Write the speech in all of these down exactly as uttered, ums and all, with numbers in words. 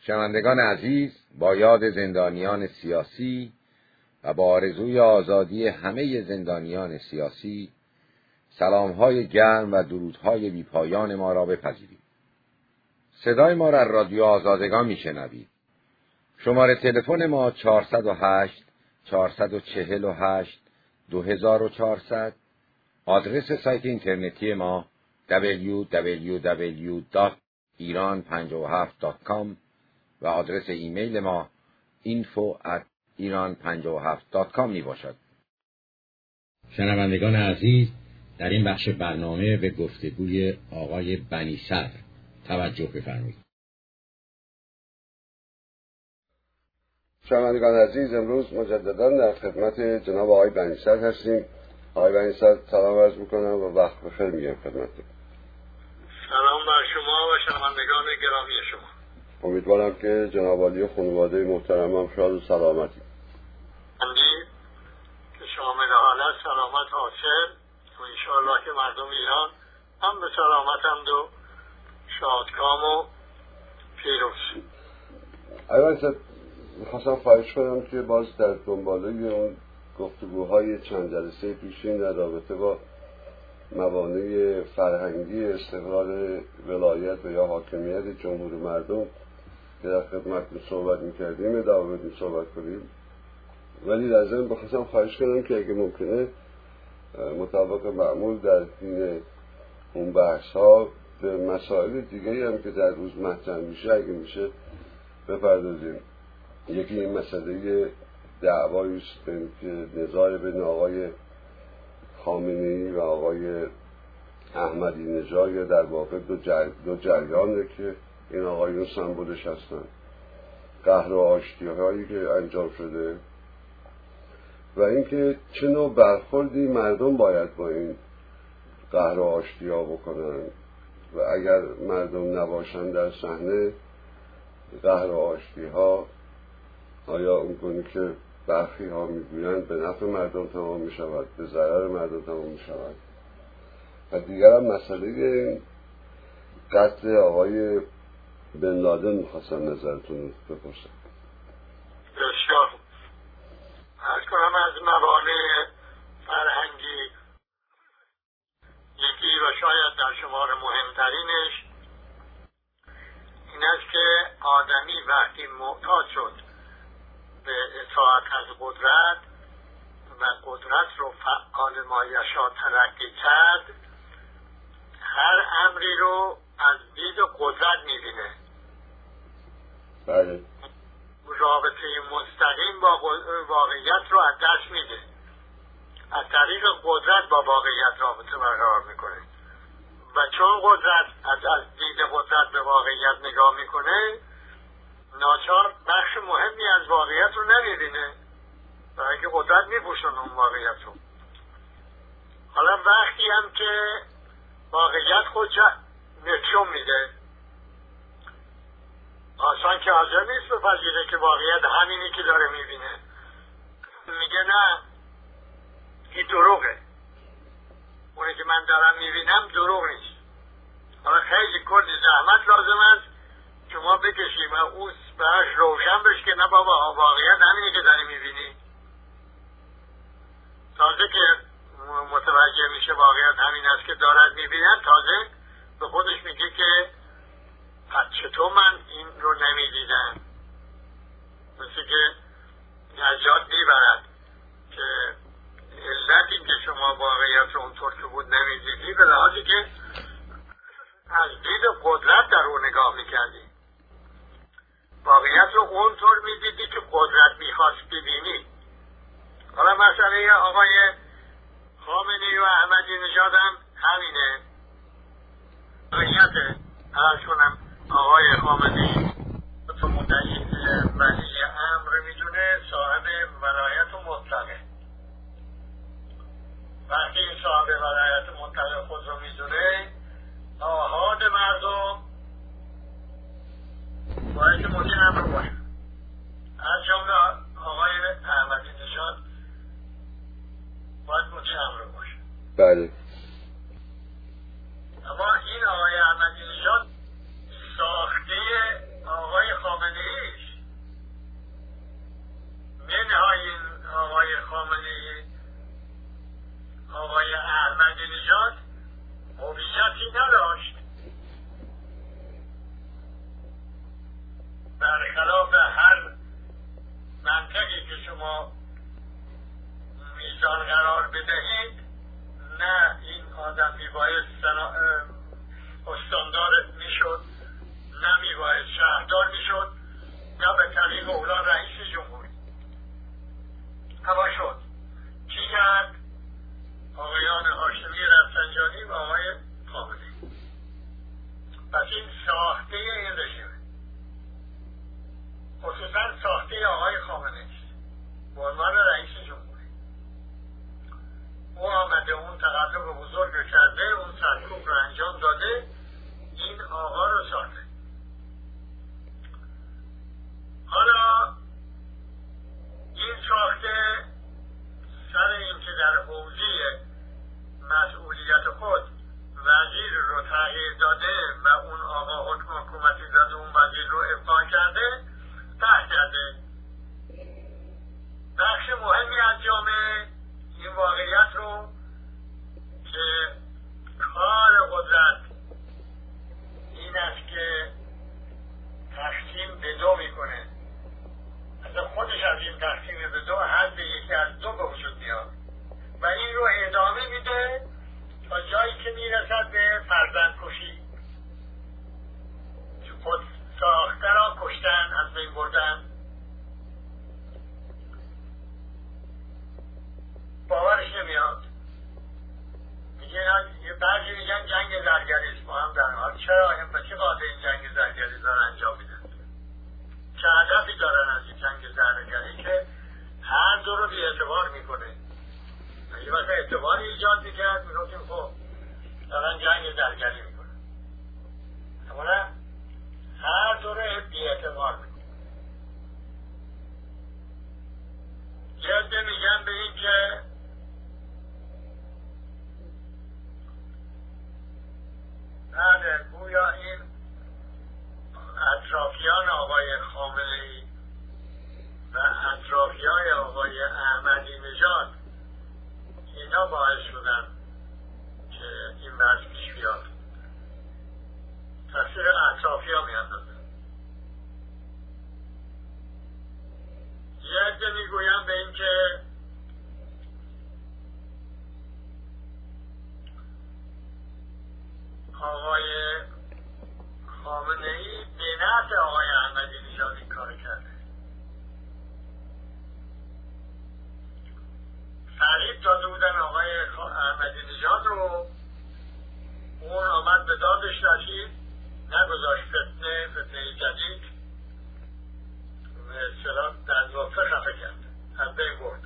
شنوندگان عزیز، با یاد زندانیان سیاسی و با آرزوی آزادی همه زندانیان سیاسی، سلام‌های گرم و درودهای بی‌پایان ما را بپذیرید. صدای ما را رادیو آزادگان میشنوید. شماره تلفن ما چهارصد و هشت چهارصد و چهل و هشت دو هزار و چهارصد، آدرس سایت اینترنتی ما دبلیو دبلیو دبلیو دات ایران پنجاه و هفت دات کام و آدرس ایمیل ما اینفو ات ایران پنجاه و هفت دات کام می باشد. شنوندگان عزیز، در این بخش برنامه به گفتگوی آقای بنی‌صدر توجه بفرمایید. شنوندگان عزیز، امروز مجددا در خدمت جناب آقای بنی‌صدر هستیم. آقای بنی‌صدر سلام عرض می‌کنم و وقت بخیر میگم خدمتتون. سلام بر شما و شنوندگان گرامی شما. امیدوارم که جناب عالی و خانواده محترمم شاد و سلامتی. اندی که شامل حالت سلامت حاصل و انشاءالله که مردم ایران هم به سلامتند و شادکام و پیروز. آقای بنی‌صدر، میخواستم خواهش کنم که باز در دنباله اون گفتگوهای چند جلسه پیشین در رابطه با موانع فرهنگی استقرار ولایت و یا حاکمیت جمهور مردم که در خدمتتون صحبت میکردیم ادامه بدیم صحبت کنیم، ولی در ضمن بخواستم خواهش کنم که اگه ممکنه مطابق معمول در حین اون بحث ها به مسائل دیگه هم که در روز مطرح میشه اگه میشه بپردازیم. یکی این مسئله دعوایی است که نزاع بین آقای خامنه‌ای و آقای احمدی نژاد یا در واقع دو, جر... دو جریانه که این آقایون سمبولش هستن، قهر و آشتی هایی که انجام شده و اینکه چه نوع برخوردی مردم باید با این قهر و آشتی ها بکنن و اگر مردم نباشن در صحنه قهر و آشتی ها آیا اون کنی که برخی ها میگویند به نفع مردم تمام می شود، به ضرر مردم تمام می شود. و دیگر هم مسئله قتل آقای بن لادن میخواستم نظرتون بپرسم. بسیار عرض کنم از موانع فرهنگی یکی و شاید در شمار مهمترینش این است که آدمی وقتی معتاد شد به اطاعت از قدرت و قدرت رو فعال مایشا ترقی کرد، هر امری رو از دید قدرت میبینه. بله. رابطه مستقیم با واقعیت رو از دست میده، از طریق قدرت با واقعیت رابطه برقرار میکنه و چون قدرت از, از دید قدرت به واقعیت نگاه میکنه ناچار بخش مهمی از واقعیت رو نمیبینه و اینکه قدرت میپوشونه اون واقعیت رو. حالا وقتی هم که واقعیت خود نشون میده، آسان که حاضر نیست بپذیره که واقعیت همینی که داره میبینه، میگه نه این دروغه، اونی که من دارم میبینم دروغ نیست. حالا خیلی کلی زحمت لازم است که ما بکشیم و اون براش روشن بشه که نه بابا واقعیت همینی که داری میبینی. تازه که متوجه میشه واقعیت همین است که دارد میبینن، تازه به خودش میگه که چطور من این رو نمیدیدم. مثل که نجات میبرد که علت این که شما واقعیت رو اونطور که بود نمیدیدی به لحاظی که از دید قدرت در رو نگاه میکردی، واقعیت رو اونطور میدیدی که قدرت میخواست ببینی. حالا مسئله آقای خامنه‌ای و احمدی نژاد هم همینه. واقعیت عرض کنم آقای خامنه‌ای تو مدعی ولی امر میدونه صاحب ولایت مطلقه. وقتی این صاحب ولایت مطلق خود رو میدونه، آحاد مردم باید که مطیع امر باشه، از جمله آقای احمدی نژاد باید مطیع امر باشه. بله. اما این آقای احمدی نژاد ساخته آقای خامنه‌ای قدرتی نداشت. برخلاف هر منطقی که شما میزان قرار بدهید، نه این آدم میباید استاندار میشد، نه میباید شهردار میشد، نه به طریق اولا رئیس جمهوری. اما شد. چی کرد؟ آقایان هاشمی رفسنجانی و آقای خامنه‌ای. پس این ساخته این رژیمه، خصوصا ساخته آقای خامنه‌ای است به عنوان رئیس جمهوری. او آمده اون تقلب بزرگ رو کرده، اون سرکوب رو انجام داده، این آقا رو ساخته. حالا این ساخته سر این که در حوزه مسئولیت خود وزیر رو تغییر داده و اون آقا حکم حکومتی داده، اون وزیر رو ابقا کرده، ته کرده. بخش مهمی از جامعه این واقعیت رو که کار قدرت این است که تقسیم به دو میکنه، اصلا خودش از این تقسیم به دو حد یکی از دو به وجود میاد و این رو ادامه میده تا جایی که میرسد به فرزند کشی. خود ساخته را کشتن، از بین بردن. باورش نمیاد. میگه بعضی میگن جنگ زرگری است، ما هم در حال. چرا این به چه قاعده این جنگ زرگری دارن انجام میدن؟ چه هدفی دارن از این جنگ زرگری که هر دو رو بی اعتبار میکنه؟ اگه وقت اعتباری ایجاد میکرد میگفتیم خب دارن جنگ زرگری میکنه، اما نه، هر دو رو بی اعتبار میکنه. یه عده میگن به این که بله گویا این اطرافیان آقای خامنه‌ای و اطرافیان آقای احمدی نژاد اینا باعث شدن که این وضع پیش بیاد. تقصیر اطرافیان میاندازن. یه عده میگویم به این که آقای خامنه‌ای به نفع آقای احمدی نژاد این کار کرده. فریب داده بودن آقای احمدی نژاد رو، اون آمد به دادش رسید، نگذاشت فتنه فتنه جدید به اصطلاح در نطفه خفه کرد، از بین برد.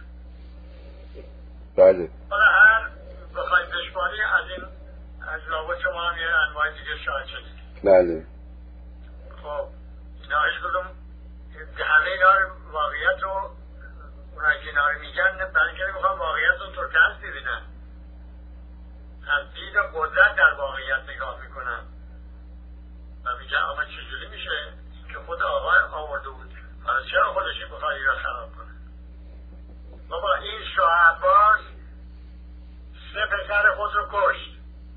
بله. حالا هر بخواید بشماری از این از لابد شما هم یه انواع دیگه شاهد شدید. بله. خب اینا هیچ کدوم همه اینا واقعیت رو اونایی که اینا رو میگن برای اینکه نمیخوان واقعیت رو ترکست ببینن، از دید قدرت در واقعیت نگاه میکنن و میگن آقا چجوری میشه که خود آقا آورده بود، حالا چرا خودش این بخوایی را خراب کنه؟ بابا این شاه عباس سه پسر خود رو کشت.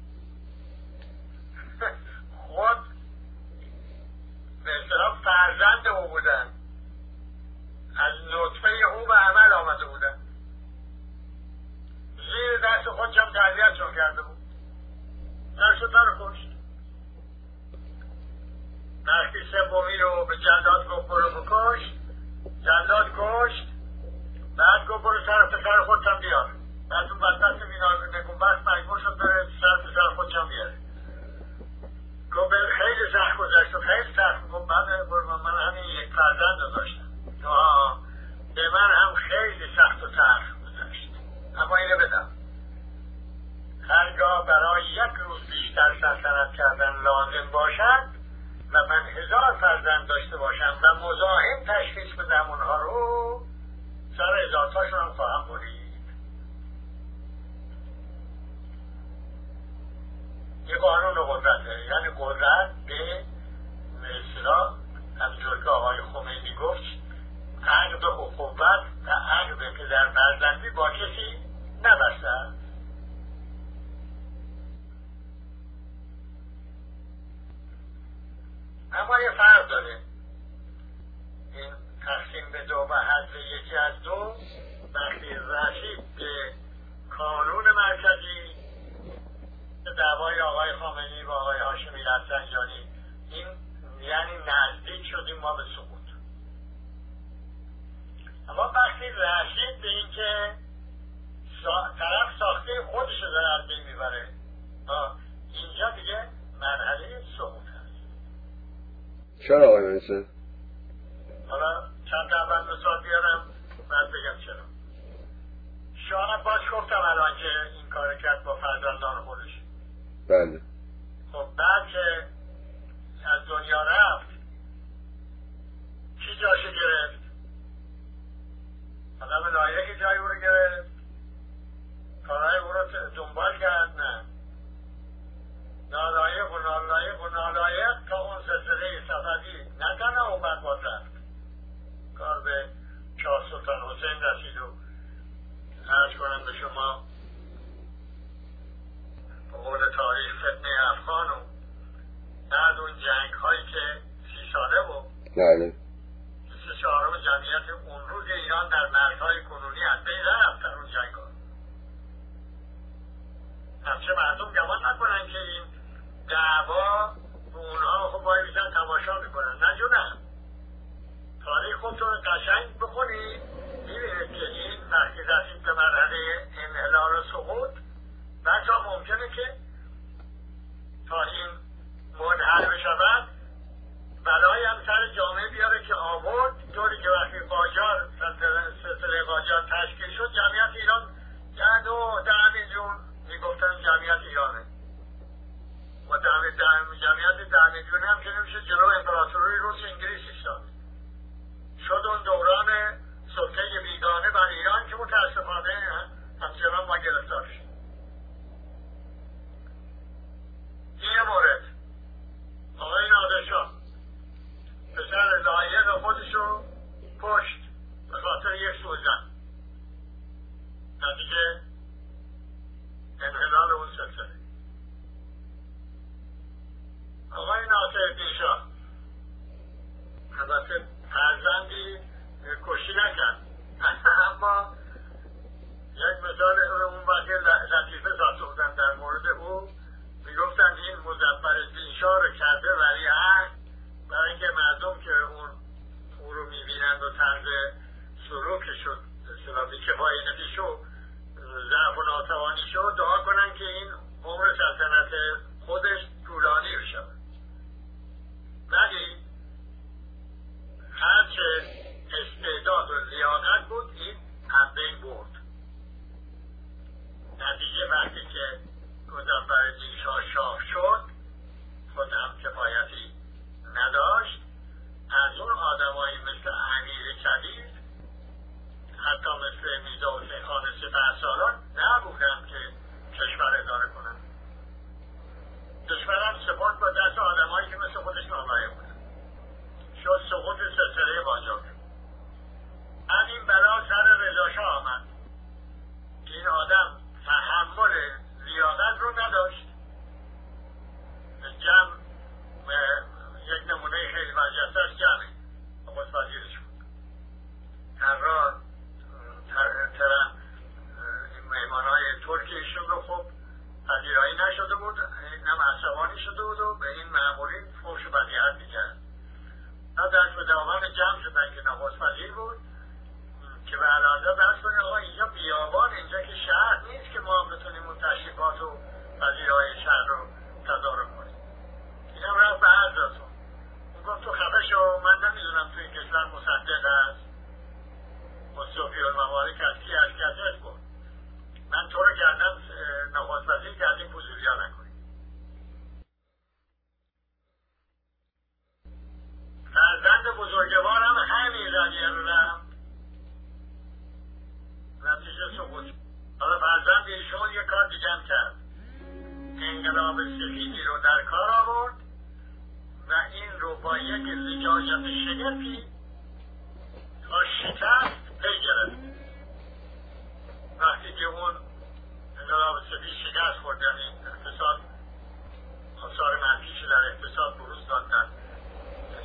خود به اصطلاح فرزند او بودن، از نطفه او به عمل آمده بودن، زیر دست خود هم تربیتشون کرده بود، نرشد رو کشت. وقتی سومی رو به جلاد گفت برو بکش، جلاد کشت، بعد گفت برو سر پسر خود هم بیار، بعد اون بدبخت نگونبخت مجبور شد بره سر پسر خود هم بیاره. گفت خیلی سخت گذشت و خیلی سخت. گفت من من همین یک فرزند رو داشتم، به من هم خیلی سخت و سخت گذشت، اما اینو بدم هرگاه برای یک روز بیشتر سلطنت کردن لازم باشد و من هزار فرزند داشته باشم و مزاحم تشخیص بدم اونها رو، سر هزارتاشون هم خواهم برید. یه قانون قدرته، یعنی قدرت به اصطلاح همینطور که آقای خمینی گفت عقد اخوت و عقد پدر فرزندی با کسی نبسته. یه فرق داره این تقسیم به دو و حذف یکی از دو. وقتی رسید به کانون مرکزی، دعوای آقای خامنه‌ای و آقای هاشمی رفسنجانی، این یعنی نزدیک شدیم ما به سقوط. اما وقتی رسید به این که سا... طرف ساخته خودش رو داره از بین میبره، اینجا دیگه مرحله سقوط هست. چرا آقای منیسر؟ حالا چند اول مثال بیارم بعد بگم چرا. شاه عباس گفتم الان که این کار کرد با فرزندان خودش. بله. خب بعد که از دنیا رفت کی جاشو گرفت؟ آدم لایقی جای او رو گرفت؟ کارهای او رو دنبال کرد؟ نه. نالایق و نالایق و نالایق تا اون سلسله صفوی نه تنها او برباد رفت، کار به شاه سلطان حسین رسید و عرض کنم به شما به قول تاریخ فتنه افغان و بعد اون جنگ هایی که سی ساله بود. بله. سه چهارم جمعیت اون روز ایران در مرزهای کنونی از بین رفت در اون جنگ ها. همچه مردم گمان نکنن که این دعوا به اونها خب باید بیشتر تماشا میکنن. نه جو نه. تاریخ خودتون قشنگ بخونید میبینید که این وقتی رسید به مرحله انحلال و سقوط، بچه ها ممکنه که تا این منحل بشود بلای هم سر جامعه بیاره که آورد، طوری که وقتی قاجار سلسله قاجار تشکیل شد جمعیت ایران ده دو ده میلیون میگفتن جمعیت ایرانه و جمعیت ده میلیون هم که نمیشه جلو امپراتوری روس انگلیس ایستاد. شد اون دوران سلطه بیگانه بر ایران که متاسفانه همچنان ما گرفتار شد. این مورد آقای نادرشاه پسر لایق خودشو کشت به خاطر یک سوزن، نتیجه انحلال اون سلسله. آقای ناصرالدین شاه البته فرزندی کشی نکرد اما یک مثال اون وقت لطیفه ساخته بودن در مورد او، میگفتن این مظفرالدین شاه رو کرده ولیعهد برای اینکه مردم که اون او رو میبینند و طرز سلوکش و سلوکی که بی‌نفیش و ضعف و ناتوانیش رو دعا کنن که این عمر سلطنت خودش طولانی بشه. ولی هرچه استعداد و لیاقت بود این از بین برد. نتیجه وقتی که مظفرالدین شاه شاه شد خود هم کفایتی نداشت. از اون آدمایی مثل امیر کبیر حتی مثل میرزا حسین خان سپهسالار نبودن که کشور اداره کنن. کشور هم سپرد با دست آدمایی که مثل خودش نالایق بودن. شد سقوط سلسله قاجار. همین بلا سر رضا شاه آمد. این آدم تحمل لیاقت رو نداشت. جمع یک نمونه خیلی برجسته از جمعه نخست وزیرش بود. هر را ترم مهمانهای ترکیشون رو خب پذیرایی نشده بود، اینم عصبانی شده بود و به این مأمورین فحش و بدیهت میکرد. نه در مداوم جمع شدن که نخست وزیر بود که به علاوه بحث کنید آقا اینجا بیابان، اینجا که شهر نیست که ما بتونیم اون تشریفات و پذیرایی شهر رو تدارک کنیم. این هم رفت به حضرتون اون گفت تو خفه شو، من نمیدونم توی کشور مصدق هست مصطفی الممالک از کی از کسش بود، من تو رو کردم نخست وزیر که از این فضولی ها نکنی. فرزند بزرگوار هم همین رویه رو رفت، نتیجه سقوط. حالا فرزند ایشون یک کار دیگه هم کرد، انقلاب سفیدی رو در کار آورد و این رو با یک زجاجت شگرفی تا شکست پی گرفت. وقتی که اون انقلاب سفید شکست خورد، یعنی اقتصاد آثار منفیش در اقتصاد بروز داد، در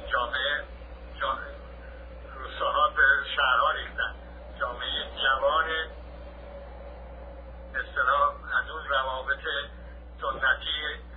سنتی